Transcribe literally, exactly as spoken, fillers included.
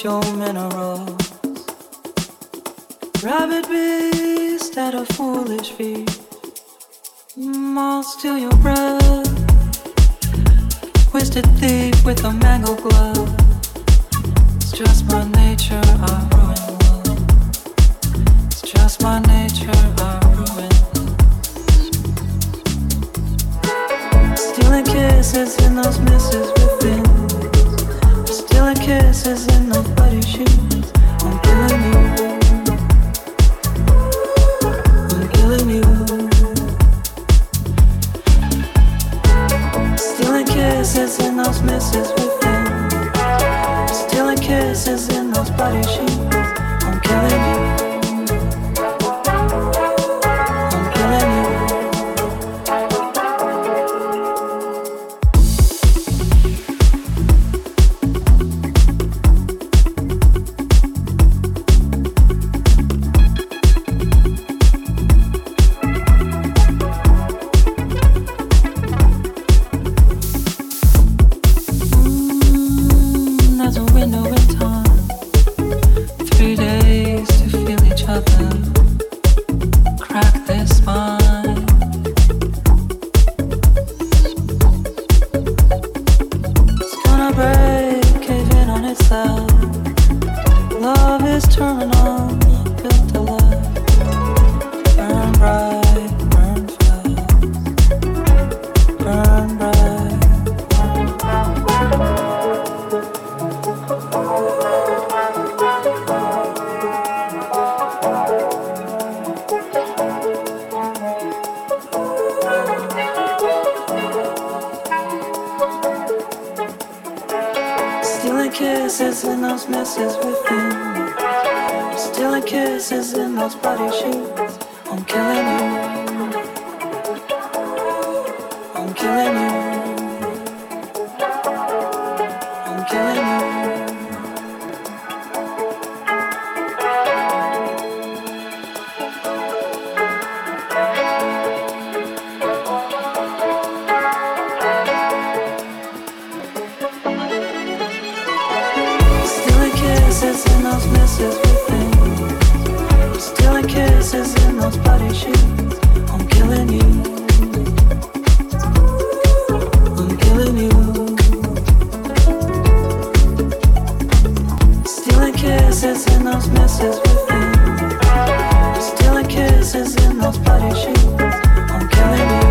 your minerals. Rabbit beast at a foolish feet. Mm, I'll steal your breath. Twisted thief with a mango glove. It's just my nature, I ruin love. It's just my nature, I ruin love. Stealing kisses in those misses within. Stealing kisses in those bloody sheets. I'm killing you. I'm killing you. Stealing kisses in those misses within. Stealing kisses in those bloody sheets. I'm killing you. I'm killing you. Kisses in those messes within. Stealing kisses in those bloody sheets. I'm killing you. I'm killing you. I'm killing you. Kisses in those misses within. Stealing kisses in those bloody sheets. I'm killing you. I'm killing you. Stealing kisses in those misses within. Stealing kisses in those bloody sheets. I'm killing you.